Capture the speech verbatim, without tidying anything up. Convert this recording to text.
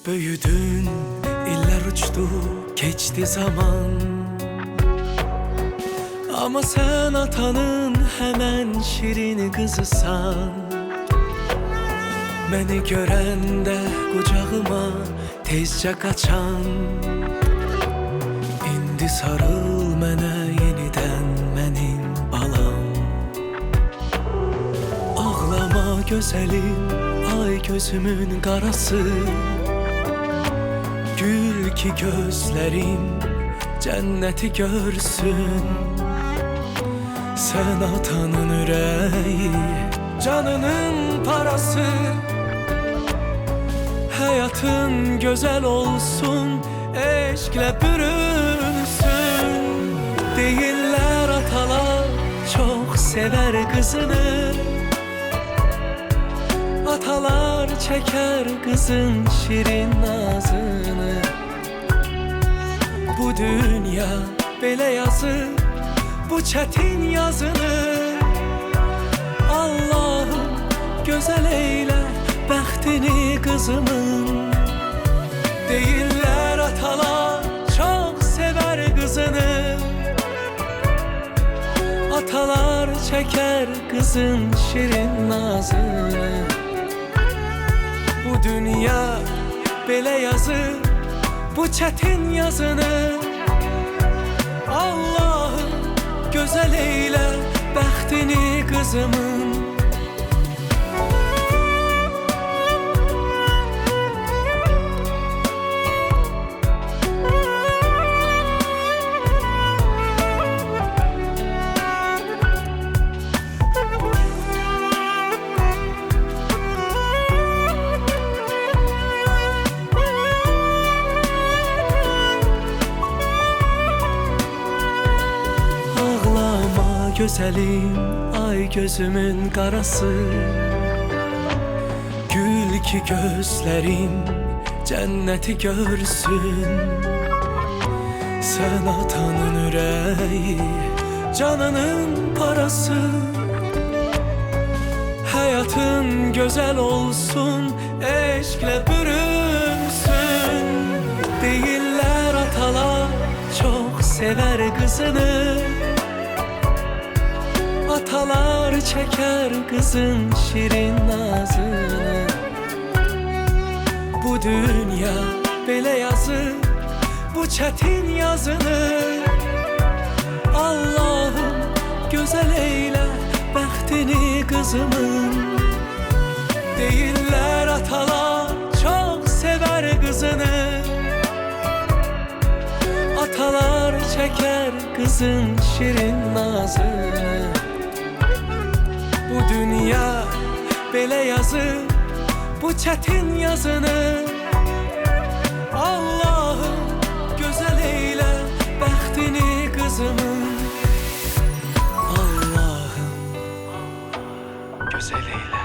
Böyüdün, iller uçtu, geçti zaman. Ama sen atanın hemen şirin kızısan. Beni görende kucağıma tezce kaçan. İndi sarıl mənə yeniden mənim balam. Ağlama gözəlim, ay gözümün qarası. Gül ki gözlerim cenneti görsün. Sen atanın yüreği, canının parası. Hayatın güzel olsun, eşkle bürünsün. Değiller atalar çok sever kızını. Atalar çeker kızın şirin nazını. Bu dünya belə yazır bu çetin yazını. Allah'ım güzel eyle bəxtini kızımın. Değiller atalar çok sever kızını. Atalar çeker kızın şirin nazını. Bu dünya belə yazır bu çetin yazını. Allah'ım güzel eyle bəxtini kızımın. Güzelim, ay gözümün qarası. Gül ki gözlerim cenneti görsün. Sen atanın yüreği, canının parası. Hayatın güzel olsun, eşkle bürünsün. Değiller atalar çok sever kızını. Atalar çeker kızın şirin nazını. Bu dünya belə yazır bu çetin yazını. Allah'ım güzel eyle bəxtini kızımın. Değiller atalar çok sever kızını. Atalar çeker kızın şirin nazını. Bu dünya belə yazır bu çetin yazını. Allah'ım güzel eyle bəxtini kızımın. Allah'ım güzel eyle